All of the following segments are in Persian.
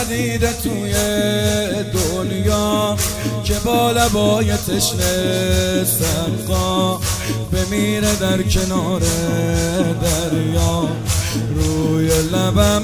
ندیده توی دنیا که با لبای تشنه سقا بمیره در کنار دریا. روی لبم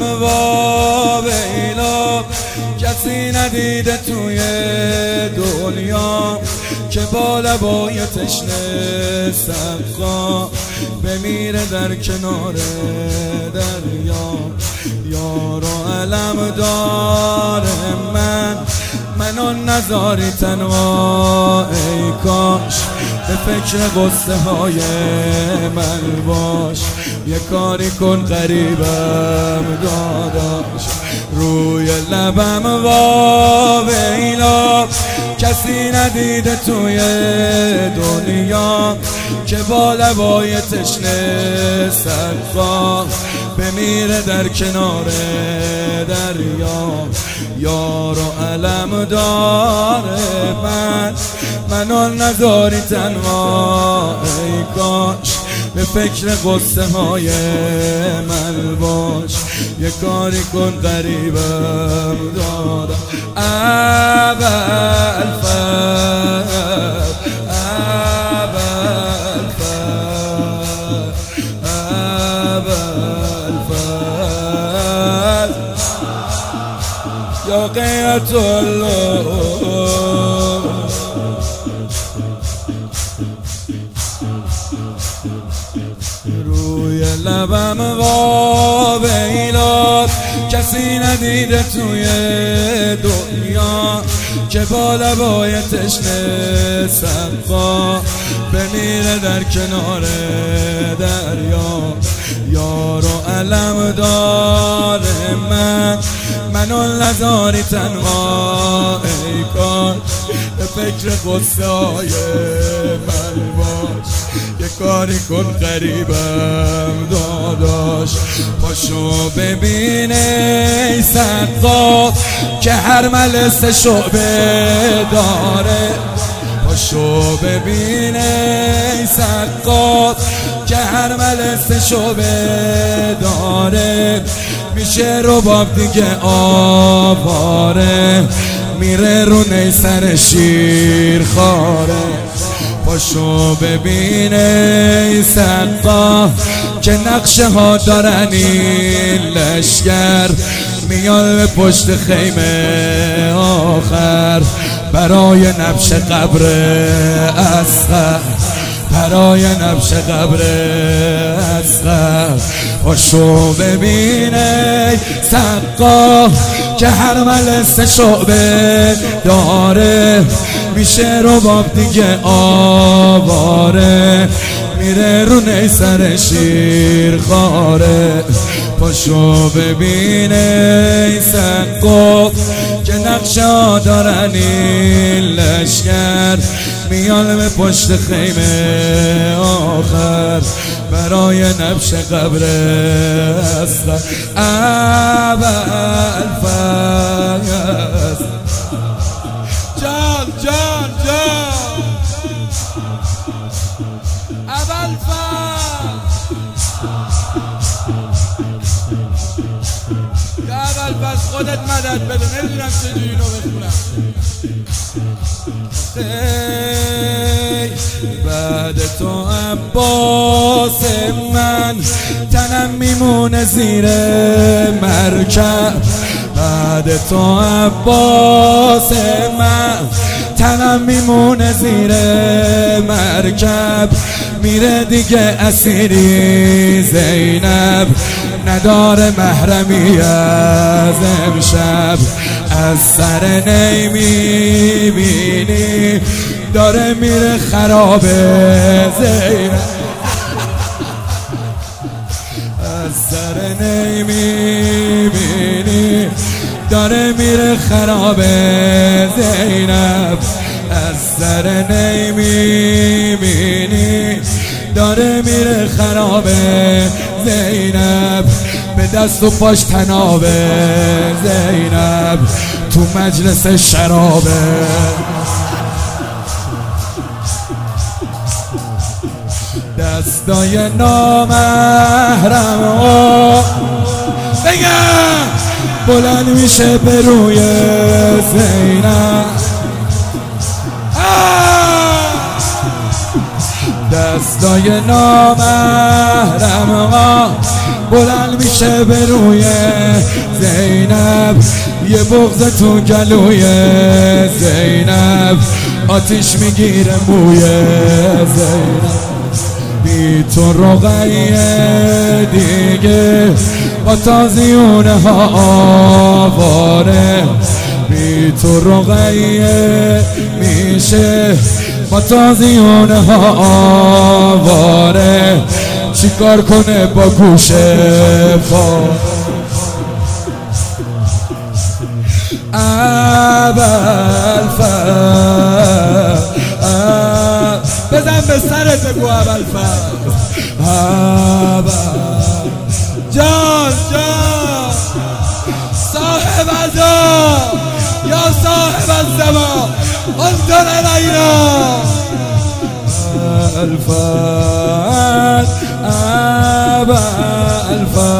واویلا کسی ندیده توی دنیا که با لبای تشنه سقا بمیره در کنار دریا. یار و علم داره منو نذاری تنها ای کاش به فکر قصه های من باش. یه کاری کن قریبم داداش. روی لبم واویلا کسی ندیده توی دنیا که با لبای تشنه سقا بمیره در کنار دریا. یار و علم داره منو نذاری تنها ای کاش به فکر قصه های من باش. یه کاری کن قریبم دادم. یا غیرت الله روی لبم واویلا کسی ندیده توی دنیا که با لبای تشنه سقا بمیره در کنار دریا. یار و علم داره منو نذاری تنها ای کاش به فکر قصه های من باش. یه کاری کن قریبم داداش. پاشو ببینه ای سقا که هر ملسه شعبه داره. پاشو ببینه ای سقا که هر ملسه شعبه داره. میشه رباب دیگه آواره میره رو نیسر شیر خاره. پاشو ببینه ای سقا که نقشه ها دارن این لشگر میان به پشت خیمه آخر برای نبش قبر اصغر. برای نبش قبر اصغر. پاشو ببینه سقا که هر ملسه شعبه داره. میشه رباب دیگه آواره میره رو نیسر شیر خاره. پاشو ببینه سقا که نقشه دارن این لشگر میان به پشت خیمه آخر برای نبش قبر اصغر. اول فصل جان جان جان اول فصل یا اول فصل خودت مدد بده. نمیدونم چجوری اینو بخونم. بعد تو عباس من تنم میمونه زیر مرکب. بعد تو عباس من تنم میمونه زیر مرکب. میره دیگه اسیری زینب نداره محرمی از امشب. از سر نمیبینی داره میره خراب زینب. از سر نمیبینی داره میره خراب زینب. از سر نمیبینی داره میره خراب زینب. به دست و پاش تنابه زینب تو مجلس شرابه. دستای نامحرم بگم بلند میشه به روی زینب. دستای نامحرم بلند میشه به روی زینب. یه بغض تو گلوی زینب، آتیش میگیره موی زینب. بی تو رقیه دیگه با تازیونه ها آواره. بی تو رقیه میشه با تازیونه ها آواره. چیکار کنه با گوشه پا ابوالفضل بزن به سرت بگو ابوالفضل. جان جان صاحب ازا یا صاحب الزمان انظر الینا. ابوالفضل